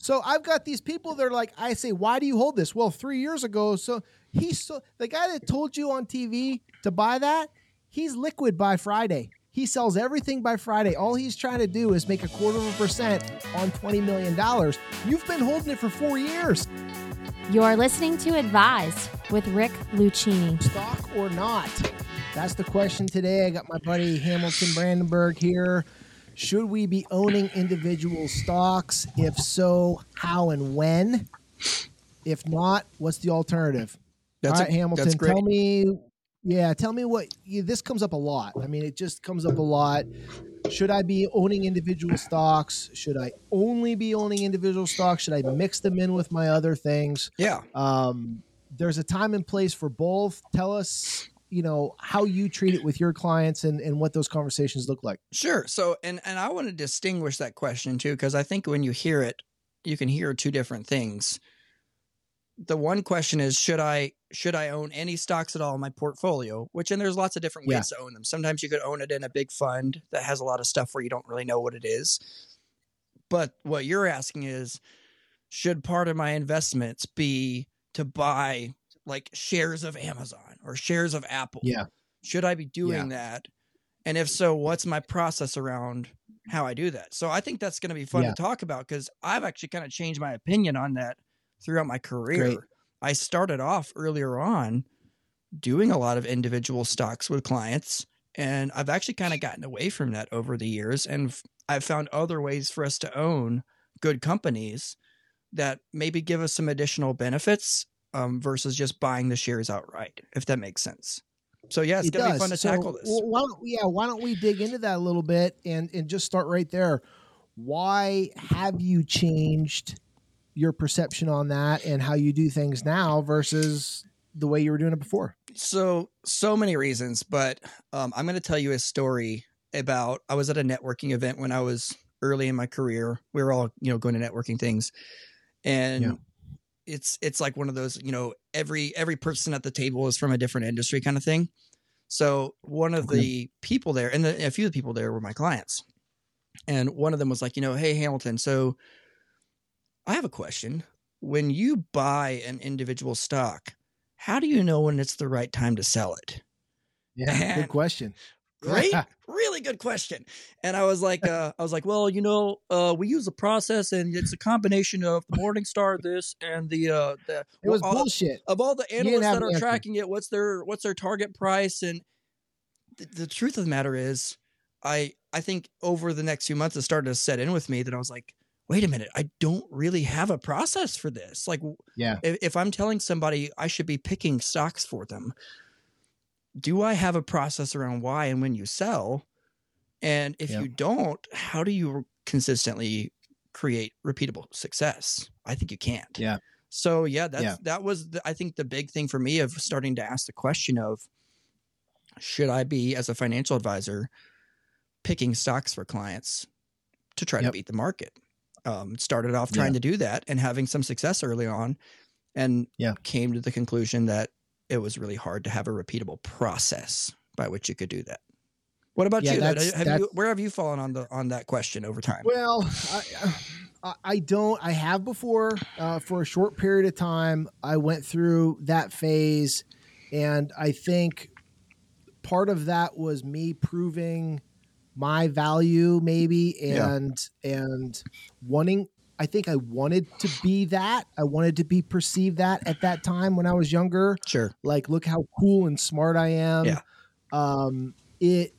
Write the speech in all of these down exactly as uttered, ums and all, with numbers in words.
So I've got these people that are like, I say, why do you hold this? Well, three years ago. So he's so the guy that told you on T V to buy that, he's liquid by Friday. He sells everything by Friday. All he's trying to do is make a quarter of a percent on twenty million dollars. You've been holding it for four years. You're listening to Advised with Rick Lucchini. Stock or not? That's the question today. I got my buddy Hamilton Brandenburg here. Should we be owning individual stocks? If so, how and when? If not, what's the alternative? That's All right, a, Hamilton, that's great. tell me, yeah, tell me what, you, this comes up a lot. I mean, it just comes up a lot. Should I be owning individual stocks? Should I only be owning individual stocks? Should I mix them in with my other things? Yeah. Um, there's a time and place for both. Tell us, you know, how you treat it with your clients and, and what those conversations look like. Sure. So, and, and I want to distinguish that question too, because I think when you hear it, you can hear two different things. The one question is, should I, should I own any stocks at all in my portfolio? Which, and there's lots of different ways yeah. to own them. Sometimes you could own it in a big fund that has a lot of stuff where you don't really know what it is. But what you're asking is, should part of my investments be to buy like shares of Amazon or shares of Apple? Yeah. Should I be doing yeah. that? And if so, what's my process around how I do that? So I think that's going to be fun yeah. to talk about, because I've actually kind of changed my opinion on that throughout my career. Great. I started off earlier on doing a lot of individual stocks with clients, and I've actually kind of gotten away from that over the years. And I've found other ways for us to own good companies that maybe give us some additional benefits um, versus just buying the shares outright, if that makes sense. So yeah, it's it gonna does. be fun to so, tackle this. Well, why don't, yeah, why don't we dig into that a little bit and and just start right there? Why have you changed your perception on that and how you do things now versus the way you were doing it before? So so many reasons, but um, I'm going to tell you a story about. I was at a networking event when I was early in my career. We were all you know going to networking things, and. Yeah. It's it's like one of those, you know, every every person at the table is from a different industry kind of thing. So one of okay. the people there, and the, a few of the people there were my clients. And one of them was like, you know, hey, Hamilton, so I have a question. When you buy an individual stock, how do you know when it's the right time to sell it? Yeah, and good question. Great. Really good question. And I was like, uh, I was like, well, you know, uh, we use a process, and it's a combination of the Morningstar, this, and the, uh, the it was all, bullshit of all the analysts that are tracking it. What's their, what's their target price? And th- the truth of the matter is I, I think over the next few months, it started to set in with me that I was like, wait a minute, I don't really have a process for this. Like, yeah, if, if I'm telling somebody I should be picking stocks for them, do I have a process around why and when you sell? And if yep. you don't, how do you consistently create repeatable success? I think you can't. Yeah. So yeah, that's, yeah. that was, the, I think the big thing for me of starting to ask the question of, should I be, as a financial advisor, picking stocks for clients to try yep. to beat the market? Um, started off trying yeah. to do that and having some success early on, and yeah. came to the conclusion that it was really hard to have a repeatable process by which you could do that. What about yeah, you? That's, have that's, you? Where have you fallen on the on that question over time? Well, I, I don't. I have before uh, for a short period of time. I went through that phase, and I think part of that was me proving my value, maybe, and yeah. and wanting. I think I wanted to be that. I wanted to be perceived that at that time when I was younger. Sure. Like, look how cool and smart I am. Yeah. Um, it,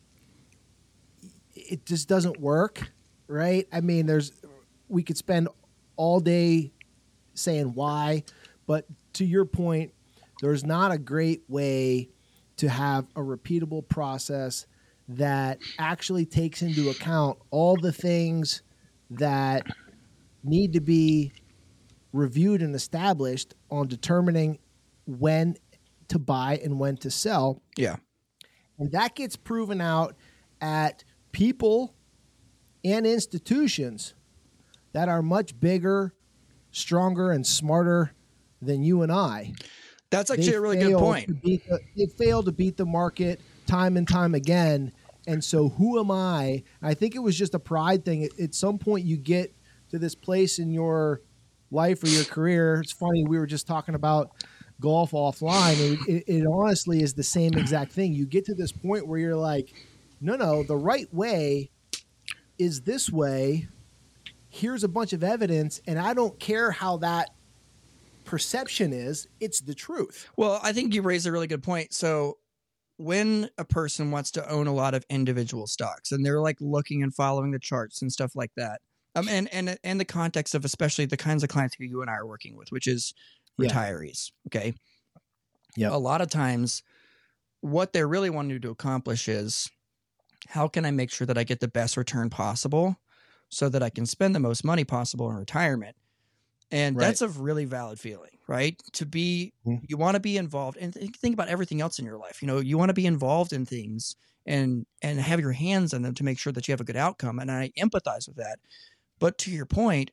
it just doesn't work. Right. I mean, there's, we could spend all day saying why, but to your point, there's not a great way to have a repeatable process that actually takes into account all the things that need to be reviewed and established on determining when to buy and when to sell. Yeah. And that gets proven out at people and institutions that are much bigger, stronger, and smarter than you and I. That's actually They a really good point. to beat the, they fail to beat the market time and time again. And so who am I? I think it was just a pride thing. At, at some point you get to this place in your life or your career. It's funny. We were just talking about golf offline. It, it, it honestly is the same exact thing. You get to this point where you're like, no, no, the right way is this way. Here's a bunch of evidence, and I don't care how that perception is. It's the truth. Well, I think you raised a really good point. So when a person wants to own a lot of individual stocks and they're like looking and following the charts and stuff like that, um, and, and, and the context of especially the kinds of clients who you and I are working with, which is retirees. Yeah. Okay. Yeah. A lot of times what they're really wanting to accomplish is, how can I make sure that I get the best return possible so that I can spend the most money possible in retirement? And right. that's a really valid feeling, right? To be, mm-hmm. you want to be involved, and think about everything else in your life. You know, you want to be involved in things and, and have your hands on them to make sure that you have a good outcome. And I empathize with that. But to your point,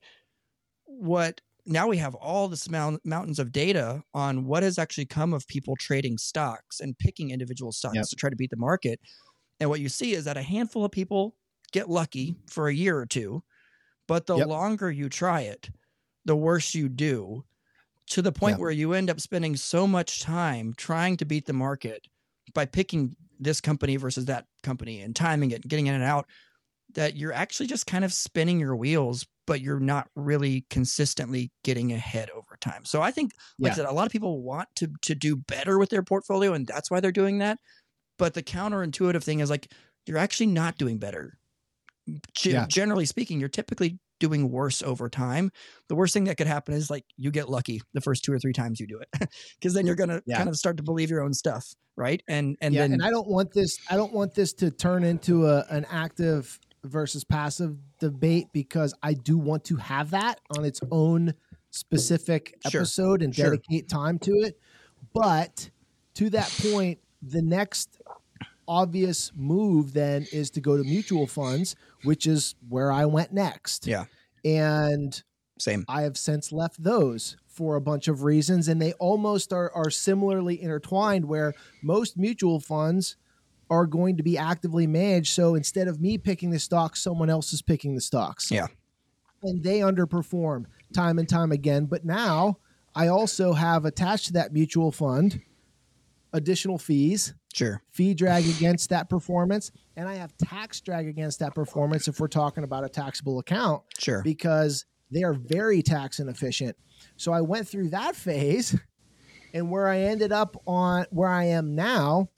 what now we have all this mount, mountains of data on what has actually come of people trading stocks and picking individual stocks yep. to try to beat the market. And what you see is that a handful of people get lucky for a year or two, but the yep. longer you try it, the worse you do, to the point yep. where you end up spending so much time trying to beat the market by picking this company versus that company and timing it and getting in and out, that you're actually just kind of spinning your wheels, but you're not really consistently getting ahead over time. So I think, like yeah. I said, a lot of people want to to do better with their portfolio, and that's why they're doing that. But the counterintuitive thing is, like, you're actually not doing better. G- yeah. Generally speaking, you're typically doing worse over time. The worst thing that could happen is, like, you get lucky the first two or three times you do it, because then you're going to yeah. kind of start to believe your own stuff. Right. And, and yeah, then, and I don't want this, I don't want this to turn into a, an active versus passive debate, because I do want to have that on its own specific sure. episode and sure. dedicate time to it. But to that point, the next obvious move then is to go to mutual funds, which is where I went next. Yeah. And same. I have since left those for a bunch of reasons, and they almost are, are similarly intertwined, where most mutual funds are going to be actively managed. So instead of me picking the stocks, someone else is picking the stocks. Yeah. And they underperform time and time again. But now I also have attached to that mutual fund additional fees, sure, fee drag against that performance. And I have tax drag against that performance if we're talking about a taxable account, sure, because they are very tax inefficient. So I went through that phase, and where I ended up on where I am now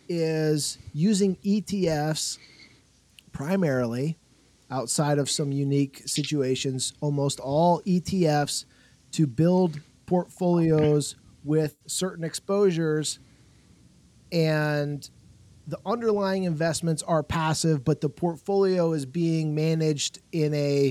is using E T Fs primarily, outside of some unique situations, almost all E T Fs, to build portfolios with certain exposures, and the underlying investments are passive, but the portfolio is being managed in a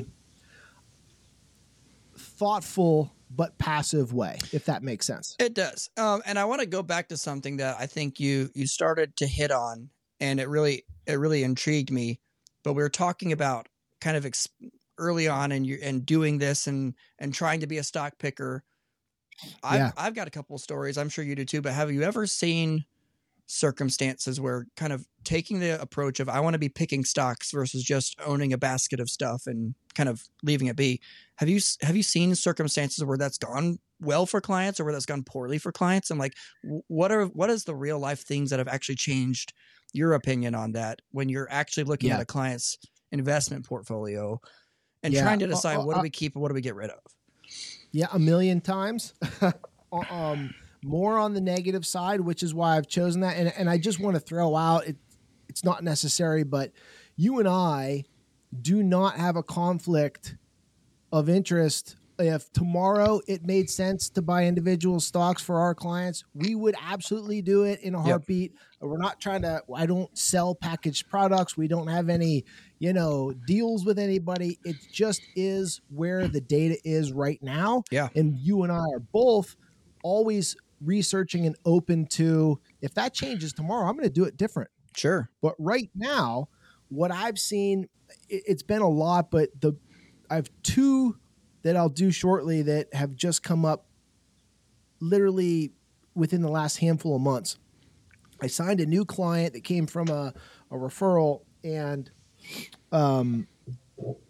thoughtful but passive way, if that makes sense. It does. Um, and I want to go back to something that I think you you started to hit on, and it really it really intrigued me. But we were talking about kind of ex- early on and you and doing this and and trying to be a stock picker. I've, yeah. I've got a couple of stories. I'm sure you do too. But have you ever seen circumstances where kind of taking the approach of, I want to be picking stocks versus just owning a basket of stuff and kind of leaving it be? Have you, have you seen circumstances where that's gone well for clients or where that's gone poorly for clients? And like, what are, what is the real life things that have actually changed your opinion on that when you're actually looking yeah. at a client's investment portfolio and yeah. trying to decide uh, uh, what do we keep and what do we get rid of? Yeah. A million times. um, more on the negative side, which is why I've chosen that. And, and I just want to throw out, it, it's not necessary, but you and I do not have a conflict of interest. If tomorrow it made sense to buy individual stocks for our clients, we would absolutely do it in a heartbeat. Yep. We're not trying to, I don't sell packaged products. We don't have any, you know, deals with anybody. It just is where the data is right now. Yeah. And you and I are both always researching and open to, if that changes tomorrow, I'm going to do it different. Sure. But right now, what I've seen, it, it's been a lot, but the I have two that I'll do shortly that have just come up literally within the last handful of months. I signed a new client that came from a, a referral, and um,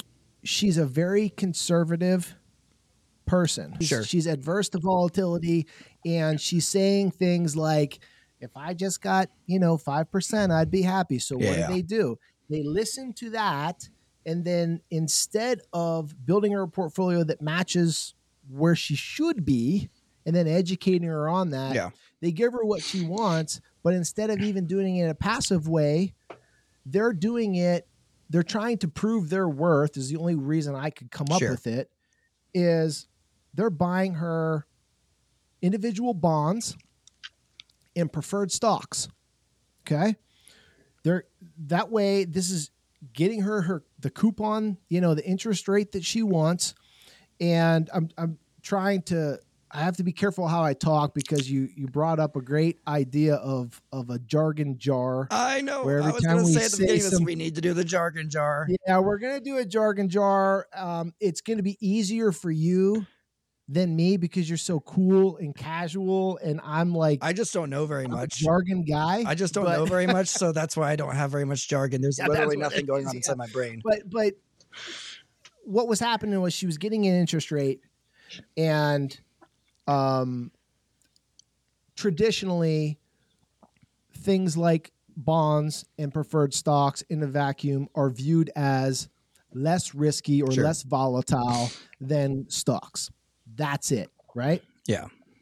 she's a very conservative person. Sure. She's adverse to volatility, and she's saying things like, if I just got, you know, five percent, I'd be happy. So Yeah, what yeah. do they do? They listen to that, and then instead of building her a portfolio that matches where she should be and then educating her on that, Yeah. they give her what she wants, but instead of even doing it in a passive way, they're doing it, they're trying to prove their worth, is the only reason I could come up Sure. with it, is they're buying her individual bonds and preferred stocks. Okay. They're that way. This is getting her, her, the coupon, you know, the interest rate that she wants. And I'm, I'm trying to, I have to be careful how I talk, because you, you brought up a great idea of, of a jargon jar. I know. Where every I was time going to we say at the say beginning of this, some- we need to do the jargon jar. Yeah, we're going to do a jargon jar. Um, it's going to be easier for you than me because you're so cool and casual, and I'm like I just don't know very I'm a much. jargon guy. I just don't but, know very much, so that's why I don't have very much jargon. There's Yeah, literally that's what nothing it going is, on yeah. inside my brain. But but what was happening was she was getting an interest rate, and um, traditionally things like bonds and preferred stocks in a vacuum are viewed as less risky or Sure. less volatile than stocks. That's it, right? Yeah.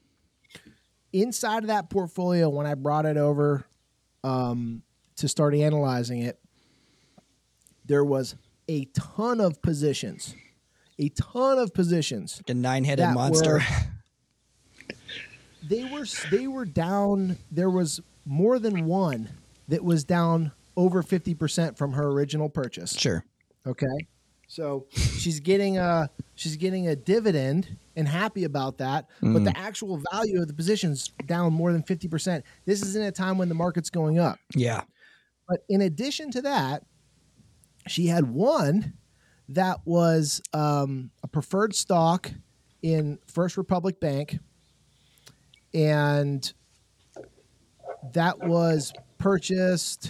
Inside of that portfolio, when I brought it over um, to start analyzing it, there was a ton of positions, a ton of positions. Like a nine-headed that monster. were- they were they were down. There was more than one that was down over fifty percent from her original purchase. Sure. Okay. So she's getting a she's getting a dividend and happy about that, but the actual value of the position's down more than fifty percent. This is in a time when the market's going up. Yeah. But in addition to that, she had one that was um, a preferred stock in First Republic Bank, and that was purchased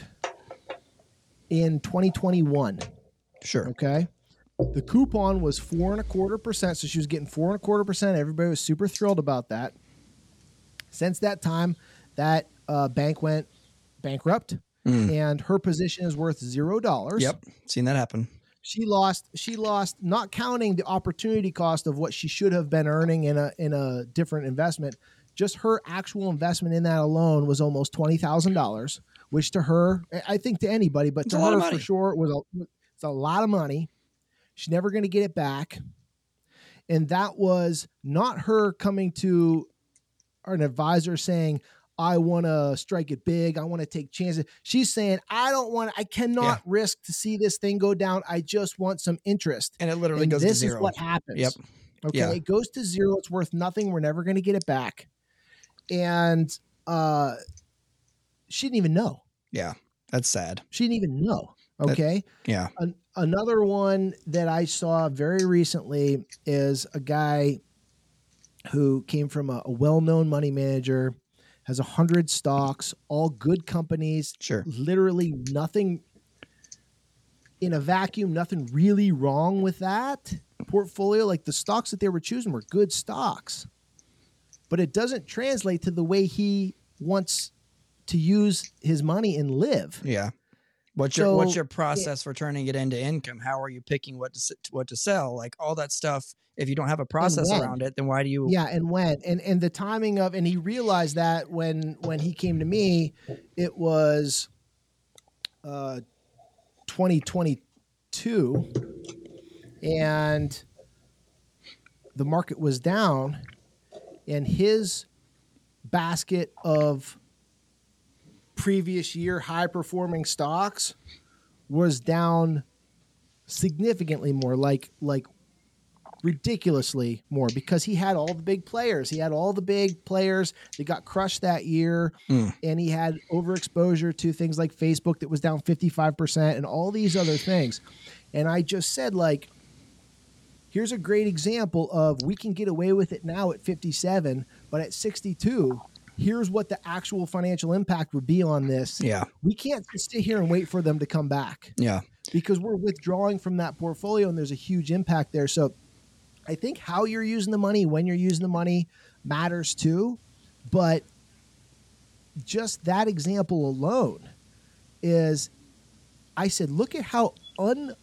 in twenty twenty-one. Sure. Okay. The coupon was four and a quarter percent. So she was getting four and a quarter percent. Everybody was super thrilled about that. Since that time, that uh, bank went bankrupt, and her position is worth zero dollars. Yep. Seen that happen. She lost, she lost, not counting the opportunity cost of what she should have been earning in a, in a different investment. Just her actual investment in that alone was almost twenty thousand dollars, which to her, I think to anybody, but It's to a lot of her for money. sure, it was a, it's a lot of money. She's never going to get it back. And that was not her coming to an advisor saying, I want to strike it big. I want to take chances. She's saying, I don't want, I cannot Yeah. risk to see this thing go down. I just want some interest. And it literally And goes this to zero. is what happens. Yep. Okay. Yeah. It goes to zero. It's worth nothing. We're never going to get it back. And uh, she didn't even know. Yeah. That's sad. She didn't even know. That- Okay. Yeah. An- another one that I saw very recently is a guy who came from a, a well-known money manager, has a hundred stocks, all good companies, Sure. literally nothing in a vacuum, nothing really wrong with that portfolio. Like the stocks that they were choosing were good stocks, but it doesn't translate to the way he wants to use his money and live. Yeah. What's your So, what's your process for turning it into income? How are you picking what to s- what to sell? Like all that stuff. If you don't have a process when. around it, then why do you? Yeah, and when and and the timing of and he realized that when when he came to me, it was uh twenty twenty-two, and the market was down, and his basket of previous year high performing stocks was down significantly more, like like ridiculously more, because he had all the big players. He had all the big players that got crushed that year. Mm. And he had overexposure to things like Facebook that was down fifty-five percent and all these other things. And I just said, like, here's a great example of we can get away with it now at fifty-seven, but at sixty-two, here's what the actual financial impact would be on this. Yeah. We can't just sit here and wait for them to come back. Yeah. because we're withdrawing from that portfolio and there's a huge impact there. So I think how you're using the money, when you're using the money matters too. But just that example alone is, I said, look at how un,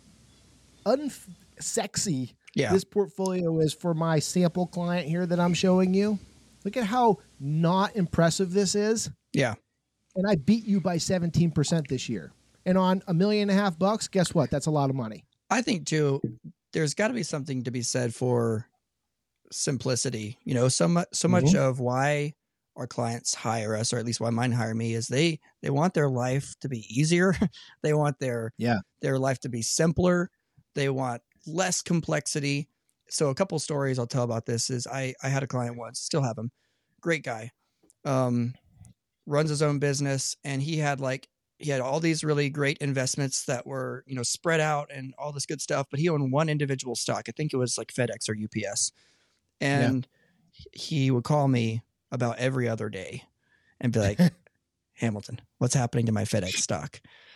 unsexy yeah. this portfolio is for my sample client here that I'm showing you. Look at how not impressive this is. Yeah. And I beat you by seventeen percent this year. And on a million and a half bucks, guess what? That's a lot of money. I think too, there's got to be something to be said for simplicity. You know, so much, so much Mm-hmm. of why our clients hire us, or at least why mine hire me, is they, they want their life to be easier. They want their, Yeah. their life to be simpler. They want less complexity. So a couple stories I'll tell about this is I, I had a client once, still have him, great guy, um, runs his own business. And he had like, he had all these really great investments that were, you know, spread out and all this good stuff, but he owned one individual stock. I think it was like FedEx or U P S. And yeah. he would call me about every other day and be like, Hamilton, what's happening to my FedEx stock?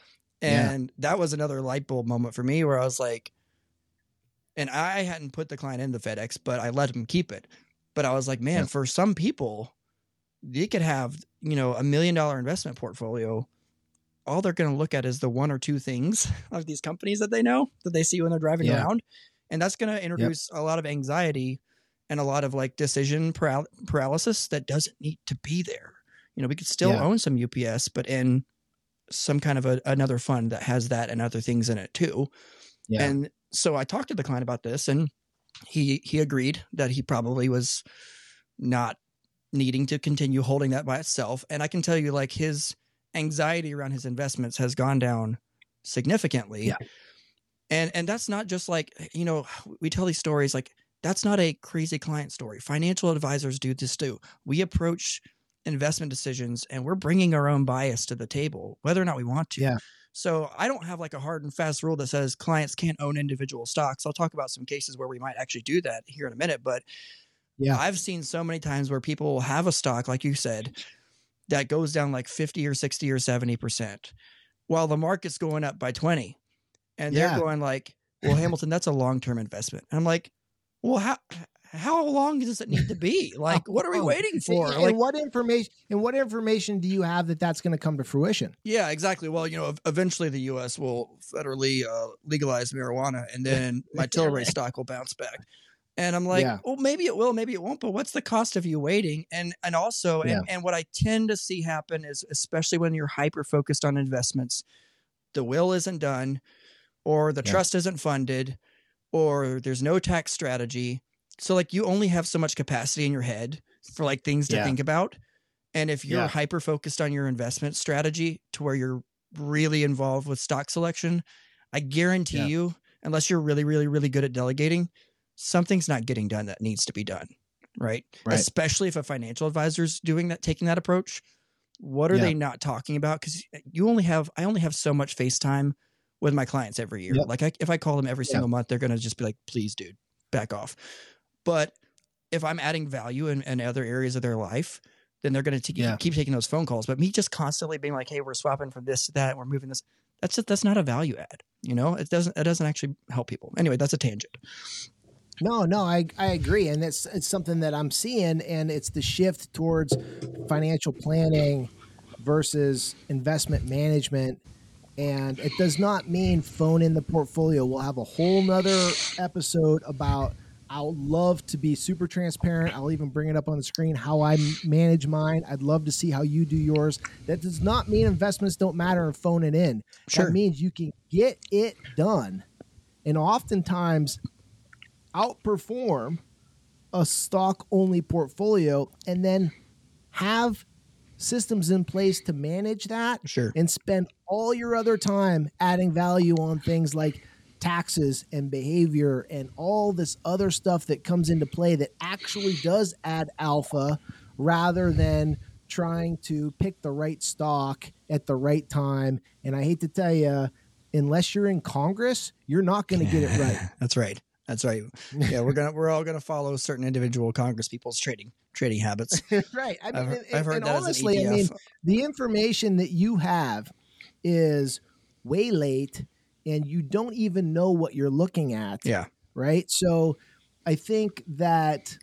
And yeah. that was another light bulb moment for me where I was like, and I hadn't put the client in the FedEx, but I let him keep it. But I was like, man, yeah. for some people, they could have, you know, a million dollar investment portfolio. All they're going to look at is the one or two things of these companies that they know, that they see when they're driving yeah. around. And that's going to introduce yep. a lot of anxiety and a lot of like decision paral- paralysis that doesn't need to be there. You know, we could still yeah. own some U P S, but in some kind of a, another fund that has that and other things in it too. Yeah. And so I talked to the client about this, and he, he agreed that he probably was not needing to continue holding that by itself. And I can tell you, like, his anxiety around his investments has gone down significantly. Yeah. And, and that's not just like, you know, we tell these stories, like, that's not a crazy client story. Financial advisors do this too. We approach investment decisions and we're bringing our own bias to the table, whether or not we want to. Yeah. So I don't have like a hard and fast rule that says clients can't own individual stocks. I'll talk about some cases where we might actually do that here in a minute, but yeah, I've seen so many times where people will have a stock, like you said, that goes down like fifty or sixty or seventy percent while the market's going up by twenty. And they're yeah. going like, well, Hamilton, that's a long-term investment. And I'm like, well, how, how long does it need to be? Like, what are we waiting for? And, like, and what information, and what information do you have that that's going to come to fruition? Yeah, exactly. Well, you know, eventually the U S will federally uh, legalize marijuana, and then my Tilray stock will bounce back. And I'm like, yeah. well, maybe it will, maybe it won't, but what's the cost of you waiting? And, and also, yeah. and, and what I tend to see happen is, especially when you're hyper-focused on investments, the will isn't done, or the yeah. trust isn't funded, or there's no tax strategy. So like you only have so much capacity in your head for like things to yeah. think about. And if you're yeah. hyper focused on your investment strategy to where you're really involved with stock selection, I guarantee yeah. you, unless you're really, really, really good at delegating, something's not getting done that needs to be done. Right. right. Especially if a financial advisor's doing that, taking that approach. What are yeah. they not talking about? Because you only have, I only have so much face time with my clients every year. Yep. Like I, if I call them every yeah. single month, they're going to just be like, please, dude, back off. But if I'm adding value in, in other areas of their life, then they're going to yeah. keep taking those phone calls. But me just constantly being like, hey, we're swapping from this to that, we're moving this. That's just, that's not a value add. You know, it doesn't, it doesn't actually help people. Anyway, that's a tangent. No, no, I, I agree. And it's, it's something that I'm seeing, and it's the shift towards financial planning versus investment management. And it does not mean phone in the portfolio. We'll have a whole nother episode about, I'll love to be super transparent. I'll even bring it up on the screen, how I manage mine. I'd love to see how you do yours. That does not mean investments don't matter and phone it in. Sure. That means you can get it done and oftentimes outperform a stock only portfolio, and then have systems in place to manage that sure. and spend all your other time adding value on things like taxes and behavior and all this other stuff that comes into play that actually does add alpha, rather than trying to pick the right stock at the right time. And I hate to tell you, unless you're in Congress, you're not going to get it right. That's right. That's right. Yeah, we're gonna we're all gonna follow certain individual Congress people's trading trading habits. Right. I mean, I've, and, I've heard and that honestly, as an E T F. I mean, the information that you have is way late, and you don't even know what you're looking at. Yeah. Right. So I think that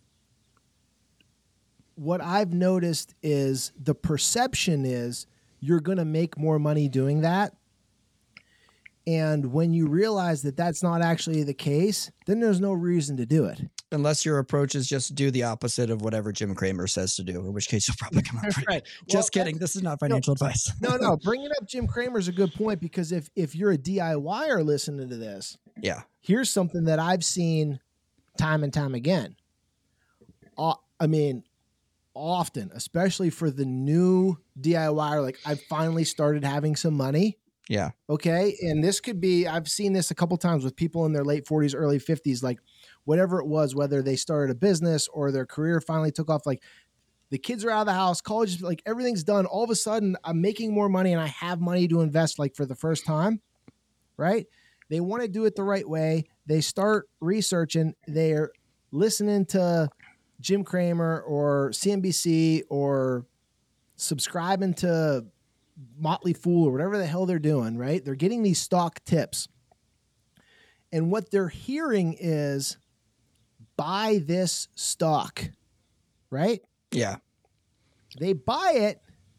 what I've noticed is the perception is you're going to make more money doing that. And when you realize that that's not actually the case, then there's no reason to do it. Unless your approach is just do the opposite of whatever Jim Cramer says to do, in which case you'll probably come out pretty. Right. Just Well, kidding. This is not financial no, advice. no, no. Bringing up Jim Cramer is a good point, because if if you're a DIYer listening to this, Yeah. here's something that I've seen time and time again. Uh, I mean, often, especially for the new DIYer, like I've finally started having some money. Yeah. Okay. And this could be, I've seen this a couple times with people in their late forties, early fifties, like whatever it was, whether they started a business or their career finally took off, like the kids are out of the house, college is like everything's done. All of a sudden I'm making more money and I have money to invest, like for the first time, right? They want to do it the right way. They start researching, they're listening to Jim Cramer or C N B C or subscribing to Motley Fool or whatever the hell they're doing, right? They're getting these stock tips. And what they're hearing is buy this stock, right? Yeah. They buy it.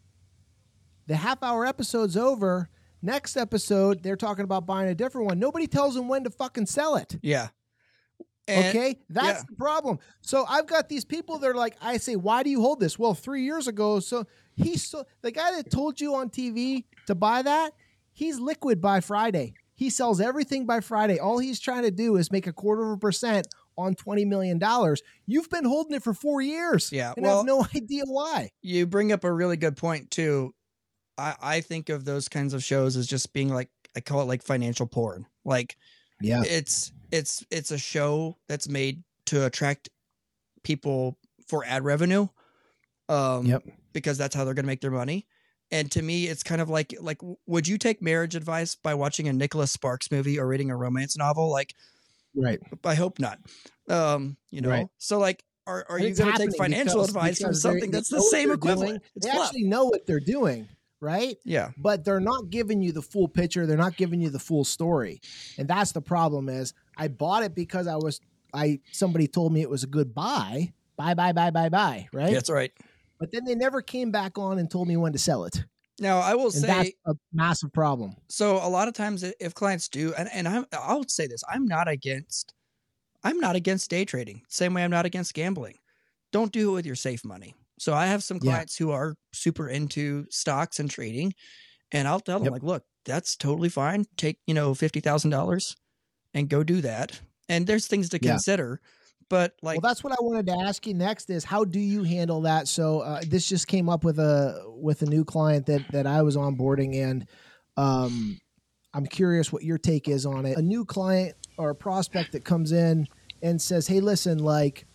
The half hour episode's over. Next episode, they're talking about buying a different one. Nobody tells them when to fucking sell it. Yeah. And, okay. That's yeah. the problem. So I've got these people that are like, I say, why do you hold this? Well, three years ago. So he's so the guy that told you on T V to buy that, he's liquid by Friday. He sells everything by Friday. All he's trying to do is make a quarter of a percent on twenty million dollars. You've been holding it for four years. Yeah. And Well, have no idea why. You bring up a really good point too. I, I think of those kinds of shows as just being like, I call it like financial porn. Like, yeah, it's, it's, it's a show that's made to attract people for ad revenue. Um, yep. Because that's how they're going to make their money. And to me, it's kind of like, like, would you take marriage advice by watching a Nicholas Sparks movie or reading a romance novel? Like, right. I hope not. Um, you know, right. so like, are, are And you it's going to take happening financial because- advice from because something they- that's they the know what same they're equivalent? doing. It's They fluff. actually know what they're doing, right? Yeah. But they're not giving you the full picture. They're not giving you the full story. And that's the problem is I bought it because I was, I, somebody told me it was a good buy, buy, buy, buy, buy, buy, right? That's right. But then they never came back on and told me when to sell it. Now I will And say, that's a massive problem. so a lot of times if clients do, and, and I'm, I'll say this, I'm not against, I'm not against day trading. Same way I'm not against gambling. Don't do it with your safe money. So I have some Yeah. clients who are super into stocks and trading, and I'll tell them Yep. like, look, that's totally fine. Take, you know, fifty thousand dollars and go do that. And there's things to Yeah. consider, but like, Well, that's what I wanted to ask you next is how do you handle that? So uh, this just came up with a with a new client that that I was onboarding, and um, I'm curious what your take is on it. A new client or a prospect that comes in and says, "Hey, listen, like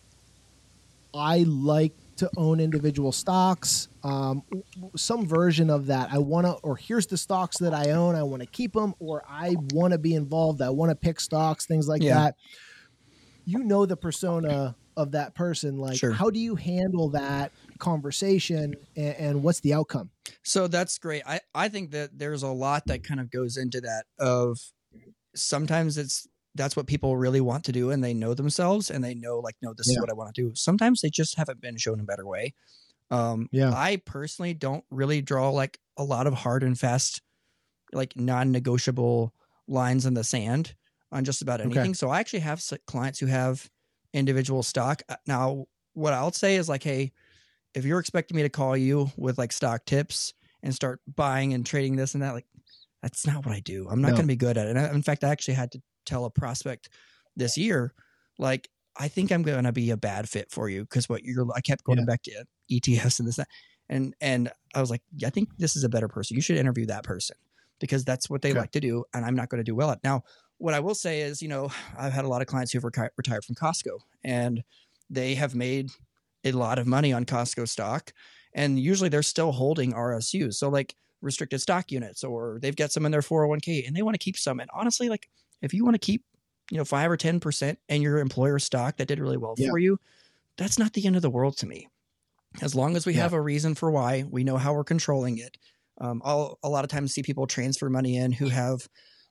I like to own individual stocks, um, some version of that. I want to, or here's the stocks that I own. I want to keep them, or I want to be involved. I want to pick stocks, things like Yeah. that." You know the persona of that person. Like, Sure. how do you handle that conversation, and, and what's the outcome? so that's great. I, I think that there's a lot that kind of goes into that of sometimes it's, that's what people really want to do. And they know themselves and they know like, no, this is Yeah. what I want to do. Sometimes they just haven't been shown a better way. Um, Yeah. I personally don't really draw like a lot of hard and fast, like non-negotiable lines in the sand on just about Okay. anything. So I actually have s- clients who have individual stock. Uh, Now, what I'll say is like, hey, if you're expecting me to call you with like stock tips and start buying and trading this and that, like that's not what I do. I'm not No. going to be good at it. And I, in fact, I actually had to tell a prospect this year, like, I think I'm going to be a bad fit for you because what you're, I kept going Yeah. back to E T Fs and this, that. And, and I was like, yeah, I think this is a better person. You should interview that person because that's what they Okay. like to do. And I'm not going to do well at. Now, what I will say is, you know, I've had a lot of clients who've reti- retired from Costco and they have made a lot of money on Costco stock. And usually they're still holding R S Us. So like restricted stock units, or they've got some in their four oh one k and they want to keep some. And honestly, like if you want to keep, you know, five or ten percent in your employer stock that did really well Yeah. for you, that's not the end of the world to me. As long as we Yeah. have a reason for why, we know how we're controlling it. Um, I'll a lot of times see people transfer money in who have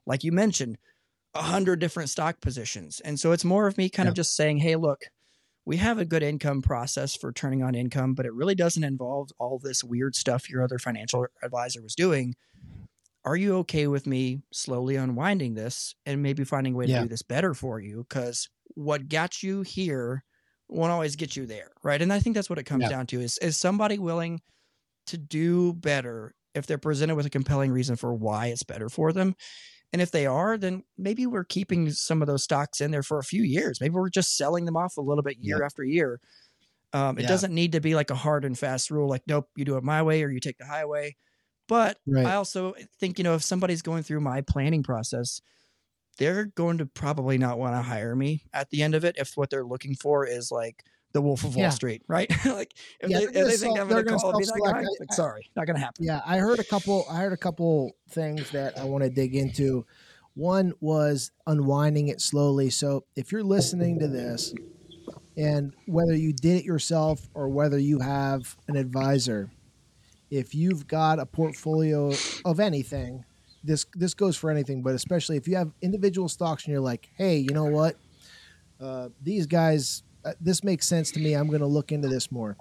like you mentioned, a hundred different stock positions. And so it's more of me kind Yeah. of just saying, hey, look, we have a good income process for turning on income, but it really doesn't involve all this weird stuff your other financial advisor was doing. Are you okay with me slowly unwinding this and maybe finding a way Yeah. to do this better for you? Because what got you here won't always get you there, right? And I think that's what it comes Yeah. down to is, is somebody willing to do better if they're presented with a compelling reason for why it's better for them. And if they are, then maybe we're keeping some of those stocks in there for a few years. Maybe we're just selling them off a little bit year Yep. after year. Um, it Yeah. doesn't need to be like a hard and fast rule, like, nope, you do it my way or you take the highway. But Right. I also think, you know, if somebody's going through my planning process, they're going to probably not want to hire me at the end of it if what they're looking for is like the Wolf of Wall Yeah. Street, right? Like if Yeah, they, they're if gonna they think self- I'm they're going to gonna call and be that self-select. guy, I- like, I- sorry, not going to happen. Yeah, I heard a couple. I heard a couple things that I want to dig into. One was unwinding it slowly. So if you're listening to this, and whether you did it yourself or whether you have an advisor, if you've got a portfolio of anything, this this goes for anything, but especially if you have individual stocks and you're like, hey, you know what, uh, these guys, uh, this makes sense to me. I'm going to look into this more.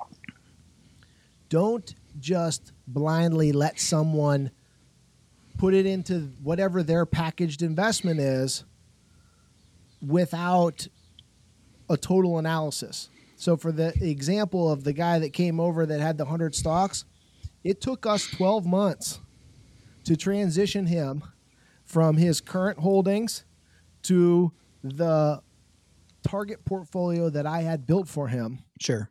Don't just blindly let someone put it into whatever their packaged investment is without a total analysis. So for the example of the guy that came over that had the one hundred stocks, it took us twelve months to transition him from his current holdings to the target portfolio that I had built for him Sure.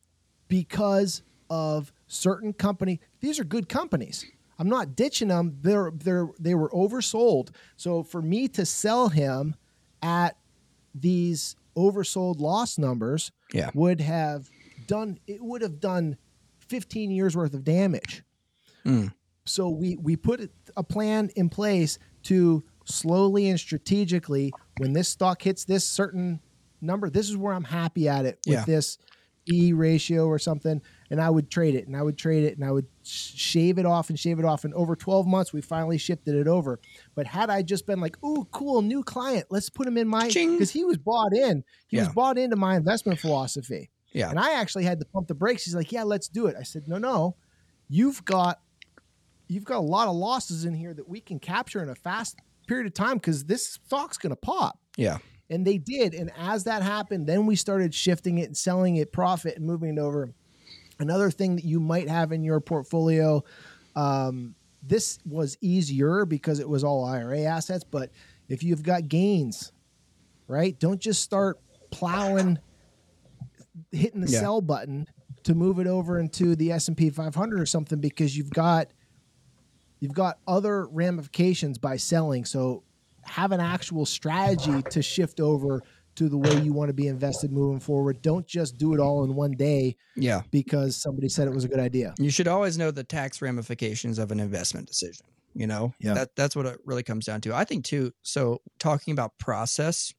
because of certain company. These are good companies. I'm not ditching them. They're they're they were oversold. So for me to sell him at these oversold loss numbers Yeah. would have done it would have done fifteen years worth of damage. Mm. So we we put a plan in place to slowly and strategically, when this stock hits this certain number, this is where I'm happy at it with Yeah. this E ratio or something, and I would trade it and I would trade it and I would sh- shave it off and shave it off. And over twelve months, we finally shifted it over. But had I just been like, "Ooh, cool, new client, let's put him in my," Ching. because he was bought in, he was Yeah. bought into my investment philosophy. Yeah. And I actually had to pump the brakes. He's like, "Yeah, let's do it." I said, "No, no, you've got you've got a lot of losses in here that we can capture in a fast period of time because this stock's going to pop." Yeah. And they did. And as that happened, then we started shifting it and selling it profit and moving it over. Another thing that you might have in your portfolio, um, this was easier because it was all I R A assets. But if you've got gains, right, don't just start plowing, hitting the Yeah. sell button to move it over into the S and P five hundred or something, because you've got you've got other ramifications by selling. So have an actual strategy to shift over to the way you want to be invested moving forward. Don't just do it all in one day Yeah. because somebody said it was a good idea. You should always know the tax ramifications of an investment decision. You know, Yeah. that that's what it really comes down to. I think too. So talking about process,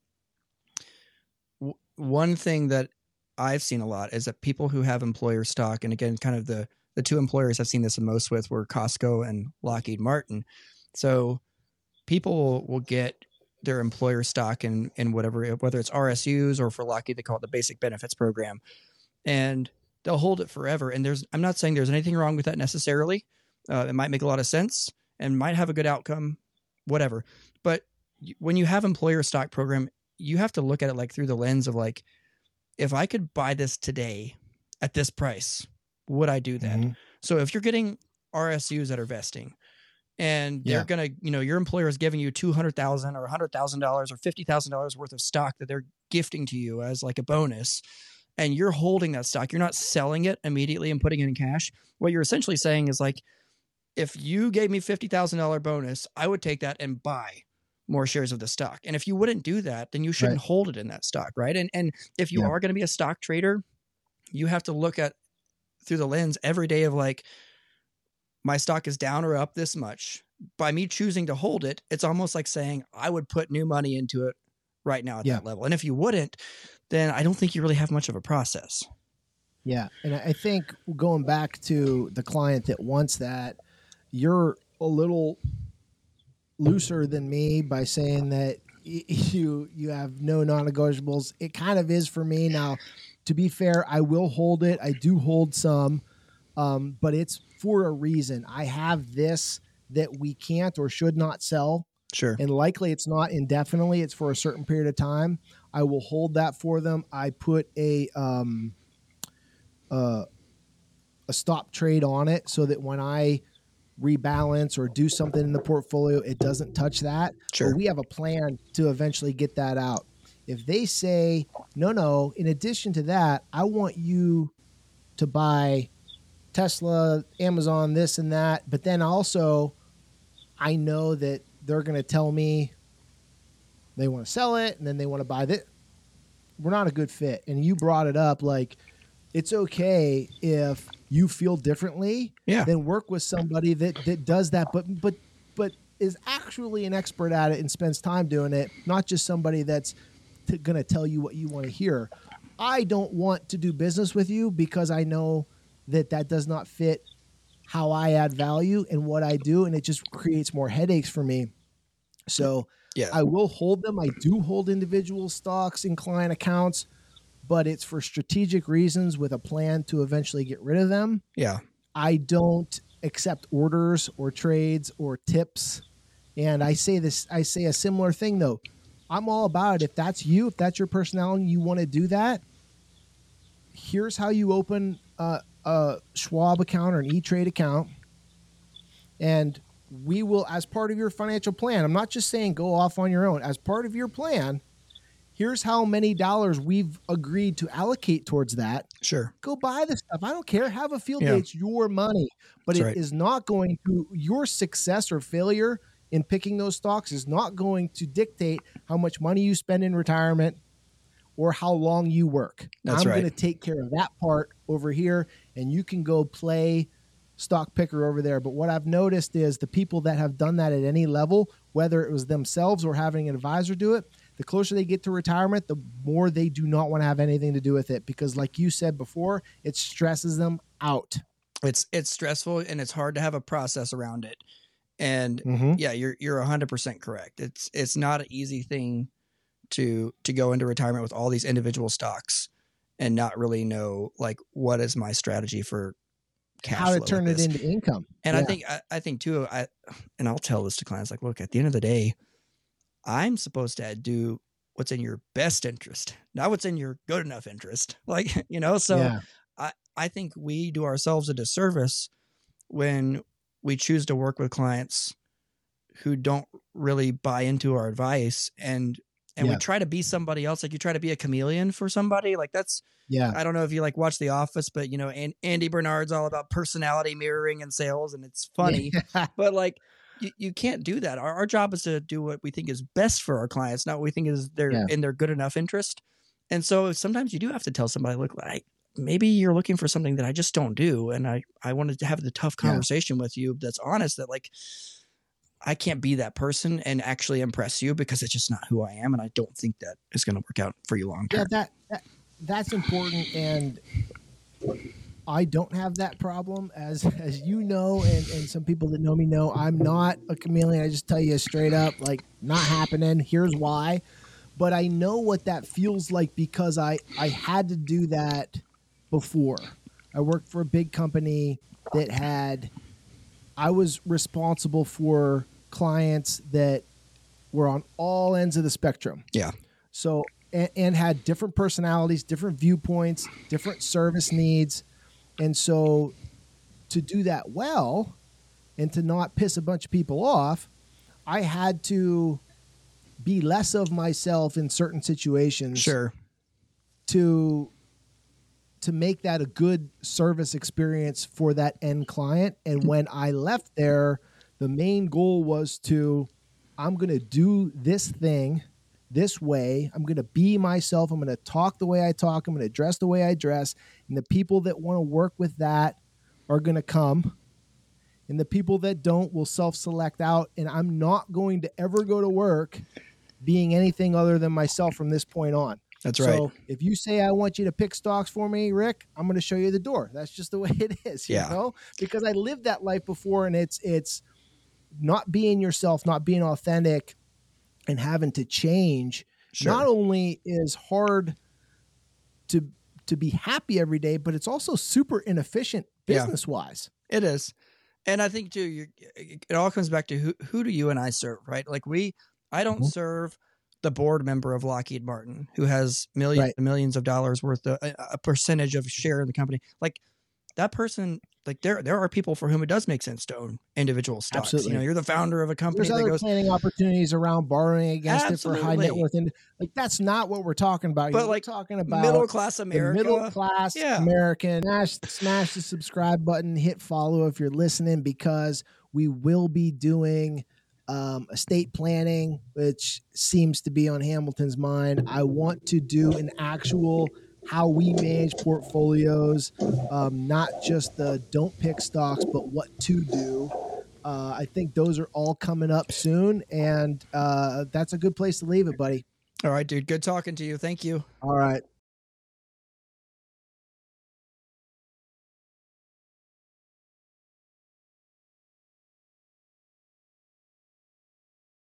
w- one thing that I've seen a lot is that people who have employer stock, and again, kind of the the two employers I've seen this the most with were Costco and Lockheed Martin. So people will, will get their employer stock in in whatever, whether it's R S Us or for Lockheed they call it the Basic Benefits Program, and they'll hold it forever. And there's I'm not saying there's anything wrong with that necessarily. Uh, it might make a lot of sense and might have a good outcome, whatever. But y- when you have employer stock program, you have to look at it like through the lens of like, if I could buy this today at this price, would I do that? Mhm. So if you're getting R S Us that are vesting and they're Yeah. going to, you know, your employer is giving you two hundred thousand dollars or one hundred thousand dollars or fifty thousand dollars worth of stock that they're gifting to you as like a bonus, and you're holding that stock, you're not selling it immediately and putting it in cash. What you're essentially saying is like, if you gave me fifty thousand dollars bonus, I would take that and buy more shares of the stock. And if you wouldn't do that, then you shouldn't Right. hold it in that stock, right? And and if you Yeah. are going to be a stock trader, you have to look at through the lens every day of like, my stock is down or up this much. By me choosing to hold it, it's almost like saying I would put new money into it right now at Yeah. that level. And if you wouldn't, then I don't think you really have much of a process. Yeah. And I I think going back to the client that wants that, you're a little looser than me by saying that y- you you have no non-negotiables. It kind of is for me now. To be fair, I will hold it. I do hold some, um, but it's for a reason. I have this that we can't or should not sell, Sure. and likely it's not indefinitely. It's for a certain period of time. I will hold that for them. I put a um, uh, a stop trade on it so that when I rebalance or do something in the portfolio, it doesn't touch that. Sure. But we have a plan to eventually get that out. If they say, no, no, in addition to that, I want you to buy Tesla, Amazon, this and that, but then also I know that they're going to tell me they want to sell it and then they want to buy that. We're not a good fit. And you brought it up, like, it's okay if you feel differently, Yeah. then work with somebody that, that does that, but, but, but is actually an expert at it and spends time doing it, not just somebody that's t- going to tell you what you want to hear. I don't want to do business with you because I know that that does not fit how I add value and what I do. And it just creates more headaches for me. So Yeah. I will hold them. I do hold individual stocks in client accounts, but it's for strategic reasons with a plan to eventually get rid of them. Yeah. I don't accept orders or trades or tips. And I say this, I say a similar thing though. I'm all about it. If that's you, if that's your personality, you want to do that, here's how you open a, a Schwab account or an E-Trade account. And we will, as part of your financial plan, I'm not just saying go off on your own. As part of your plan, here's how many dollars we've agreed to allocate towards that. Sure. Go buy the stuff. I don't care. Have a field Yeah. day. It's your money. But That's it right. is not going to, your success or failure in picking those stocks is not going to dictate how much money you spend in retirement or how long you work. That's I'm right. going to take care of that part over here, and you can go play stock picker over there. But what I've noticed is the people that have done that at any level, whether it was themselves or having an advisor do it, the closer they get to retirement, the more they do not want to have anything to do with it. Because like you said before, it stresses them out. It's, it's stressful and it's hard to have a process around it. And Mm-hmm. yeah, you're, you're a hundred percent correct. It's, it's not an easy thing to, to go into retirement with all these individual stocks and not really know like, what is my strategy for cash How to flow turn with it this. into income. And Yeah. I think, I, I think too, I, and I'll tell this to clients, like, look, at the end of the day, I'm supposed to do what's in your best interest, not what's in your good enough interest. Like, you know, so Yeah. I, I think we do ourselves a disservice when we choose to work with clients who don't really buy into our advice and, and Yeah. we try to be somebody else. Like you try to be a chameleon for somebody. Like that's, Yeah. I don't know if you like watch The Office, but you know, and Andy Bernard's all about personality mirroring and sales, and it's funny, but like you, you can't do that. Our, our job is to do what we think is best for our clients, not what we think is their Yeah. in their good enough interest. And so sometimes you do have to tell somebody, look, like maybe you're looking for something that I just don't do, and I I wanted to have the tough Yeah. conversation with you that's honest. That like I can't be that person and actually impress you because it's just not who I am, and I don't think that is going to work out for you long Yeah, term. that, that that's important, and I don't have that problem, as as you know, and, and some people that know me know. I'm not a chameleon. I just tell you straight up, like, not happening. Here's why. But I know what that feels like because I I had to do that before. I worked for a big company that had. I was responsible for clients that were on all ends of the spectrum. Yeah. So, and, and had different personalities, different viewpoints, different service needs. And so to do that well and to not piss a bunch of people off, I had to be less of myself in certain situations Sure. to to make that a good service experience for that end client. And when I left there, the main goal was to, I'm going to do this thing this way. I'm going to be myself. I'm going to talk the way I talk. I'm going to dress the way I dress. And the people that want to work with that are going to come. And the people that don't will self-select out. And I'm not going to ever go to work being anything other than myself from this point on. That's right. So if you say, I want you to pick stocks for me, Rick, I'm going to show you the door. That's just the way it is, you Yeah. know, because I lived that life before, and it's, it's, not being yourself, not being authentic, and having to change, Sure. not only is hard to to be happy every day, but it's also super inefficient business wise. Yeah, it is. And I think too, you it all comes back to who, who do you and I serve, right? Like we, I don't mm-hmm. serve the board member of Lockheed Martin who has millions right. and millions of dollars worth of a, a percentage of share in the company. Like that person, like there, there are people for whom it does make sense to own individual stocks. Absolutely. You know, you're the founder of a company. There's that other goes, planning opportunities around borrowing against Absolutely. It for high net worth. And like, that's not what we're talking about. But here. like we're talking about middle class America, middle class yeah. American. Smash, smash the subscribe button, hit follow if you're listening, because we will be doing um, estate planning, which seems to be on Hamilton's mind. I want to do an actual how we manage portfolios, um, not just the don't pick stocks, but what to do. Uh, I think those are all coming up soon, and uh, that's a good place to leave it, buddy. All right, dude. Good talking to you. Thank you. All right.